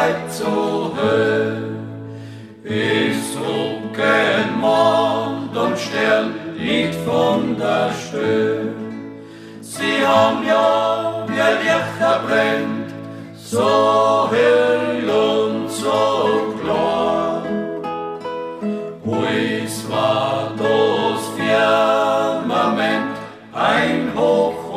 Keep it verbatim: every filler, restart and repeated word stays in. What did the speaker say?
weit so höher. Ich such gen Mond und Stern, Lied von der Stör. Sie haben ja, wie Lichter brennt, so hell und so klar. Huis war das Firmament, ein Hoch